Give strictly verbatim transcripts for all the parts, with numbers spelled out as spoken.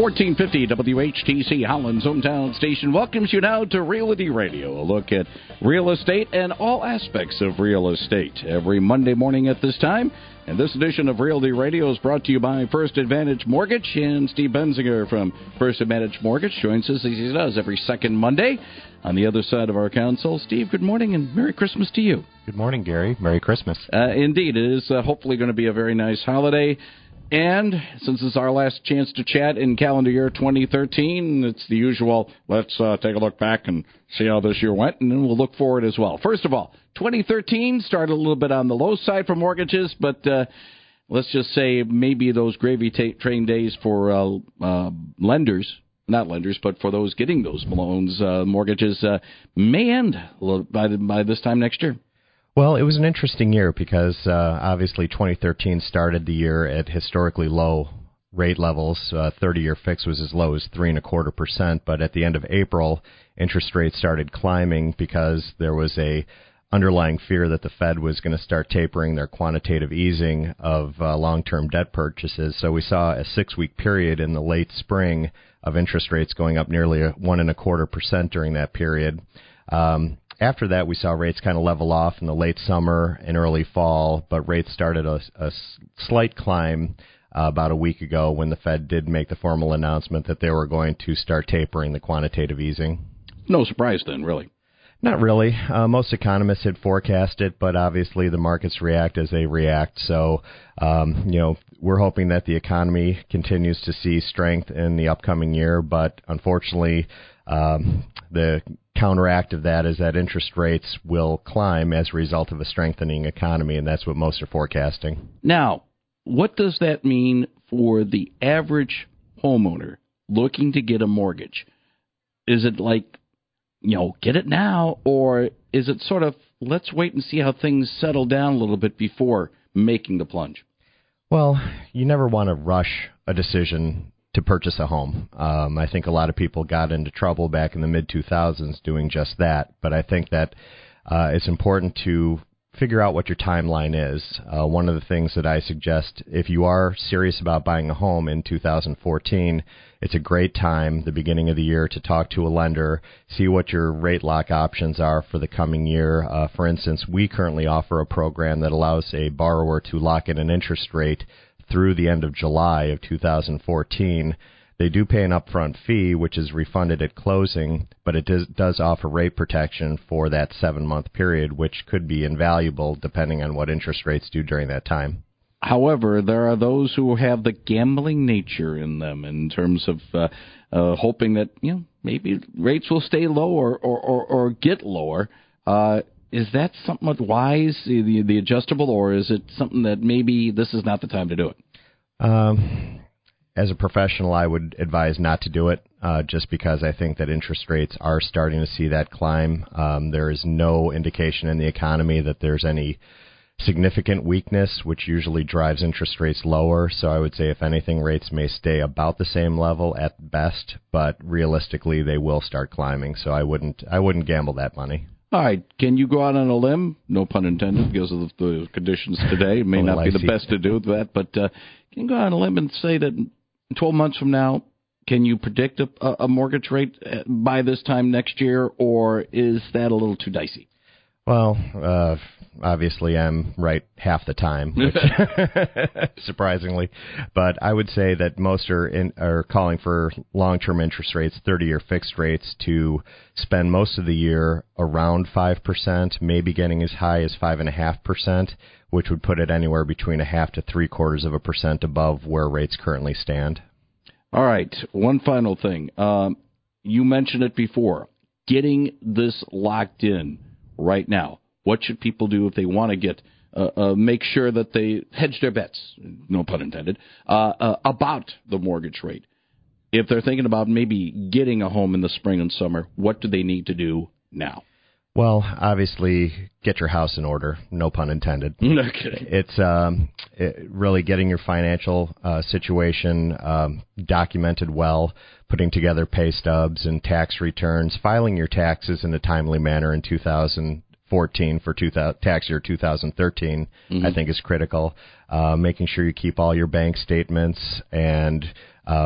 fourteen fifty W H T C, Holland's hometown station, welcomes you now to Realty Radio, a look at real estate and all aspects of real estate every Monday morning at this time. And this edition of Realty Radio is brought to you by First Advantage Mortgage, and Steve Benzinger from First Advantage Mortgage joins us as he does every second Monday. On the other side of our console, Steve, good morning and Merry Christmas to you. Good morning, Gary. Merry Christmas. Uh, indeed, it is uh, hopefully going to be a very nice holiday. And since it's our last chance to chat in calendar year twenty thirteen, it's the usual, let's uh, take a look back and see how this year went, and then we'll look forward as well. First of all, twenty thirteen started a little bit on the low side for mortgages, but uh, let's just say maybe those gravy ta- train days for uh, uh, lenders, not lenders, but for those getting those loans, uh, mortgages, uh, may end by, the, by this time next year. Well, it was an interesting year because uh, obviously twenty thirteen started the year at historically low rate levels. Uh, thirty-year fix was as low as three and a quarter percent, but at the end of April, interest rates started climbing because there was a underlying fear that the Fed was going to start tapering their quantitative easing of uh, long-term debt purchases. So we saw a six-week period in the late spring of interest rates going up nearly a one and a quarter percent during that period. Um, After that, we saw rates kind of level off in the late summer and early fall, but rates started a, a slight climb uh, about a week ago when the Fed did make the formal announcement that they were going to start tapering the quantitative easing. No surprise then, really. Not really. Uh, most economists had forecast it, but obviously the markets react as they react. So, um, you know, we're hoping that the economy continues to see strength in the upcoming year, but unfortunately, um, the counteract of that is that interest rates will climb as a result of a strengthening economy, and that's what most are forecasting. Now, what does that mean for the average homeowner looking to get a mortgage? Is it like, you know, get it now, or is it sort of, let's wait and see how things settle down a little bit before making the plunge? Well, you never want to rush a decision to purchase a home. Um, I think a lot of people got into trouble back in the mid two thousands doing just that, but I think that uh, it's important to figure out what your timeline is. Uh, one of the things that I suggest, if you are serious about buying a home in two thousand fourteen, it's a great time, the beginning of the year, to talk to a lender, see what your rate lock options are for the coming year. Uh, for instance, we currently offer a program that allows a borrower to lock in an interest rate through the end of July of two thousand fourteen. They do pay an upfront fee, which is refunded at closing, but it does, does offer rate protection for that seven-month period, which could be invaluable depending on what interest rates do during that time. However, there are those who have the gambling nature in them in terms of uh, uh, hoping that, you know, maybe rates will stay low or, or, or, or get lower. Uh, is that somewhat wise, the, the adjustable, or is it something that maybe this is not the time to do it? Um, as a professional, I would advise not to do it, uh, just because I think that interest rates are starting to see that climb. Um, there is no indication in the economy that there's any significant weakness, which usually drives interest rates lower. So I would say, if anything, rates may stay about the same level at best, but realistically, they will start climbing. So I wouldn't, I wouldn't gamble that money. All right. Can you go out on a limb? No pun intended, because of the conditions today. It may well, not I be the see. best to do that, but uh, can you go out on a limb and say that twelve months from now, can you predict a, a mortgage rate by this time next year, or is that a little too dicey? Well, uh, obviously I'm right half the time, which, surprisingly. But I would say that most are in, are calling for long-term interest rates, thirty-year fixed rates, to spend most of the year around five percent, maybe getting as high as five point five percent, which would put it anywhere between a half to three-quarters of a percent above where rates currently stand. All right. One final thing. Um, you mentioned it before, getting this locked in right now. What should people do if they want to get uh, uh, make sure that they hedge their bets, no pun intended, uh, uh, about the mortgage rate? If they're thinking about maybe getting a home in the spring and summer, what do they need to do now? Well, obviously, get your house in order, no pun intended. Okay. It's um, it, really getting your financial uh, situation um, documented well, putting together pay stubs and tax returns, filing your taxes in a timely manner in two thousand fourteen for two thousand, tax year two thousand thirteen, mm-hmm. I think is critical. Uh, making sure you keep all your bank statements and uh,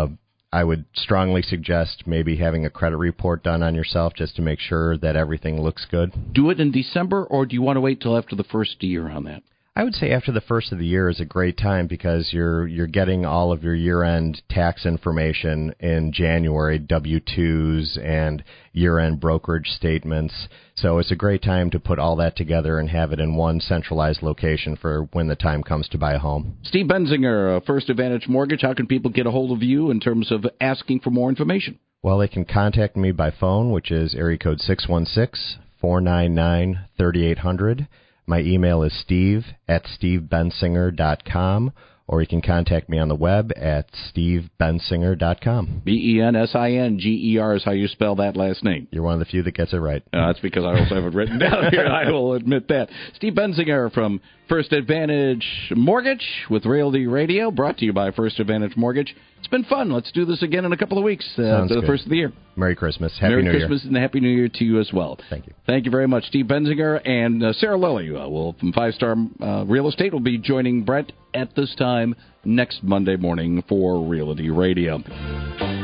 I would strongly suggest maybe having a credit report done on yourself just to make sure that everything looks good. Do it in December, or do you want to wait till after the first year on that? I would say after the first of the year is a great time because you're you're getting all of your year-end tax information in January, W two's and year-end brokerage statements. So it's a great time to put all that together and have it in one centralized location for when the time comes to buy a home. Steve Benzinger, First Advantage Mortgage, how can people get a hold of you in terms of asking for more information? Well, they can contact me by phone, which is area code six one six, four nine nine, three eight zero zero. My email is steve at steve bensinger dot com, or you can contact me on the web at steve bensinger dot com. B E N S I N G E R is how you spell that last name. You're one of the few that gets it right. Uh, that's because I also have it written down here. I will admit that. Steve Benzinger from First Advantage Mortgage with Realty Radio, brought to you by First Advantage Mortgage. It's been fun. Let's do this again in a couple of weeks uh, after the good. first of the year. Merry Christmas. Happy Merry New Christmas Year. and Happy New Year to you as well. Thank you. Thank you very much, Steve Benzinger. And uh, Sarah Lilly uh, will, from Five Star uh, Real Estate will be joining Brent at this time next Monday morning for Realty Radio.